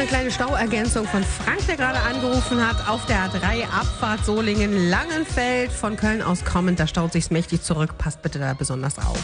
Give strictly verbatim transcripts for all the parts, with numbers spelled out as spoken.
eine kleine Stauergänzung von Frank, der gerade angerufen hat. Auf der A drei Abfahrt Solingen-Langenfeld von Köln aus kommend. Da staut sich's mächtig zurück. Passt bitte da besonders auf.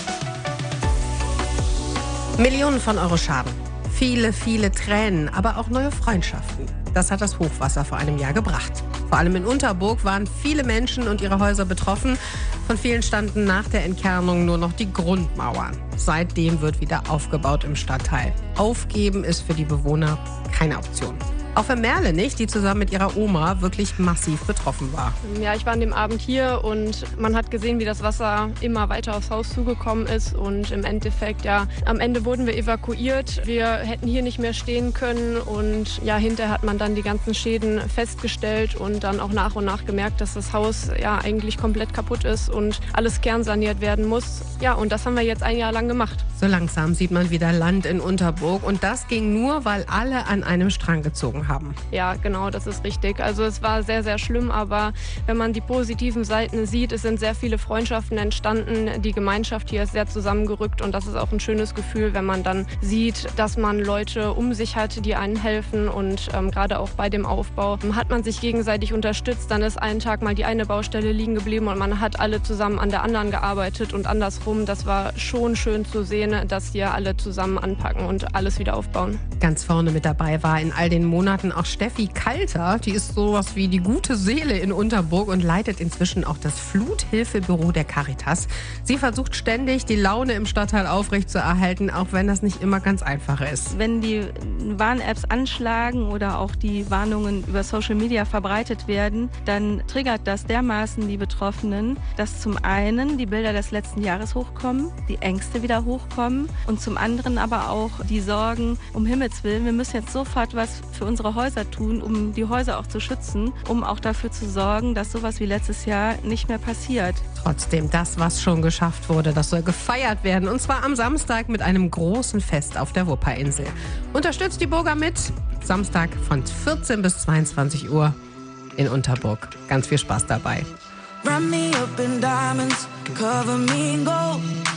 Millionen von Euro Schaden. Viele, viele Tränen, aber auch neue Freundschaften. Das hat das Hochwasser vor einem Jahr gebracht. Vor allem in Unterburg waren viele Menschen und ihre Häuser betroffen. Von vielen standen nach der Entkernung nur noch die Grundmauern. Seitdem wird wieder aufgebaut im Stadtteil. Aufgeben ist für die Bewohner keine Option. Auch für Merle nicht, die zusammen mit ihrer Oma wirklich massiv betroffen war. Ja, ich war an dem Abend hier und man hat gesehen, wie das Wasser immer weiter aufs Haus zugekommen ist. Und im Endeffekt, ja, am Ende wurden wir evakuiert. Wir hätten hier nicht mehr stehen können. Und ja, hinterher hat man dann die ganzen Schäden festgestellt und dann auch nach und nach gemerkt, dass das Haus ja eigentlich komplett kaputt ist und alles kernsaniert werden muss. Ja, und das haben wir jetzt ein Jahr lang gemacht. So langsam sieht man wieder Land in Unterburg. Und das ging nur, weil alle an einem Strang gezogen haben. Haben. Ja, genau, das ist richtig. Also es war sehr, sehr schlimm, aber wenn man die positiven Seiten sieht, es sind sehr viele Freundschaften entstanden. Die Gemeinschaft hier ist sehr zusammengerückt und das ist auch ein schönes Gefühl, wenn man dann sieht, dass man Leute um sich hat, die einen helfen und ähm, gerade auch bei dem Aufbau hat man sich gegenseitig unterstützt. Dann ist einen Tag mal die eine Baustelle liegen geblieben und man hat alle zusammen an der anderen gearbeitet und andersrum. Das war schon schön zu sehen, dass hier alle zusammen anpacken und alles wieder aufbauen. Ganz vorne mit dabei war in all den Monaten auch Steffi Kalter. Die ist sowas wie die gute Seele in Unterburg und leitet inzwischen auch das Fluthilfebüro der Caritas. Sie versucht ständig, die Laune im Stadtteil aufrechtzuerhalten, auch wenn das nicht immer ganz einfach ist. Wenn die Warn-Apps anschlagen oder auch die Warnungen über Social Media verbreitet werden, dann triggert das dermaßen die Betroffenen, dass zum einen die Bilder des letzten Jahres hochkommen, die Ängste wieder hochkommen und zum anderen aber auch die Sorgen, um Himmels Willen, wir müssen jetzt sofort was für unsere Häuser tun, um die Häuser auch zu schützen, um auch dafür zu sorgen, dass sowas wie letztes Jahr nicht mehr passiert. Trotzdem, das, was schon geschafft wurde, das soll gefeiert werden. Und zwar am Samstag mit einem großen Fest auf der Wupper-Insel. Unterstützt die Burger mit. Samstag von vierzehn bis zweiundzwanzig Uhr in Unterburg. Ganz viel Spaß dabei. Run me up in diamonds, cover me in gold.